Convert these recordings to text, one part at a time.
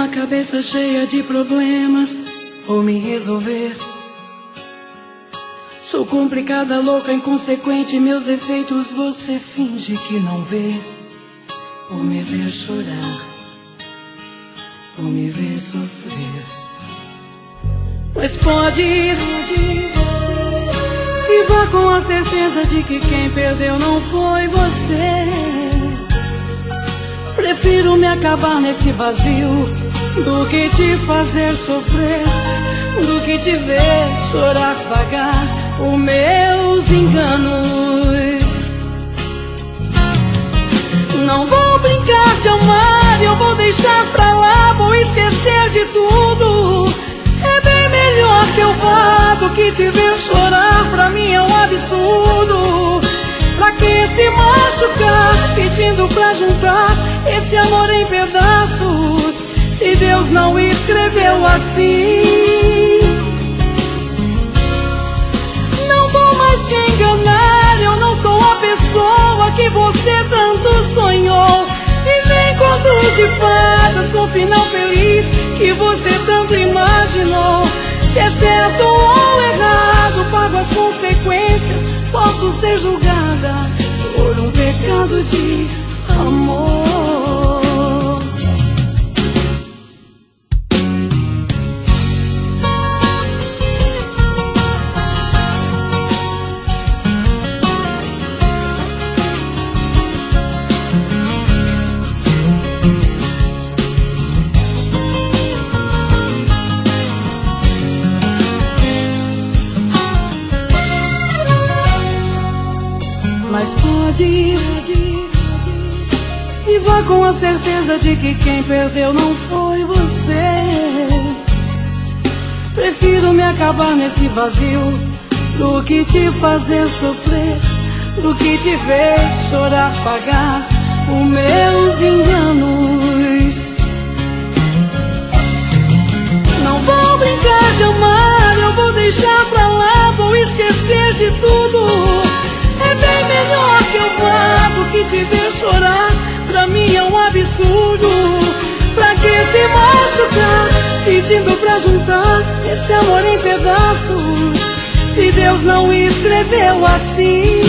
cabeça cheia de problemas, vou me resolver. Sou complicada, louca, inconsequente, meus defeitos você finge que não vê. Vou me ver chorar, vou me ver sofrer. Mas pode ir, e vá com a certeza de que quem perdeu não foi você. Prefiro me acabar nesse vazio do que te fazer sofrer, do que te ver chorar, pagar os meus enganos. Não vou brincar de amar, eu vou deixar pra lá, vou esquecer de tudo. É bem melhor que eu vá do que te ver chorar, pra mim é um absurdo. Pra que se machucar, pedindo pra juntar esse amor em pedaços, se Deus não escreveu assim? Não vou mais te enganar, eu não sou a pessoa que você tanto sonhou. E nem conto de fadas com final feliz que você tanto imaginou. Se é certo ou errado, pago as consequências, posso ser julgada por um pecado de amor. Mas pode ir, e vá com a certeza de que quem perdeu não foi você. Prefiro me acabar nesse vazio do que te fazer sofrer, do que te ver chorar, pagar os meus enganos. Não vou brincar de amar, eu vou deixar pra lá, vou esquecer de tudo. É bem melhor que eu vá do que te ver chorar, pra mim é um absurdo. Pra que se machucar, pedindo pra juntar esse amor em pedaços, se Deus não escreveu assim?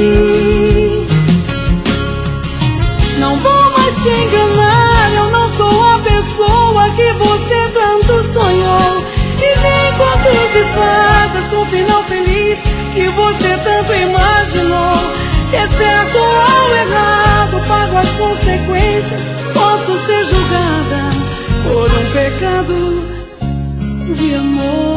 Não vou mais te enganar, eu não sou a pessoa que você tanto sonhou. E nem contos de fadas com final feliz que você tanto imaginou. Se é certo ou errado, pago as consequências, posso ser julgada por um pecado de amor.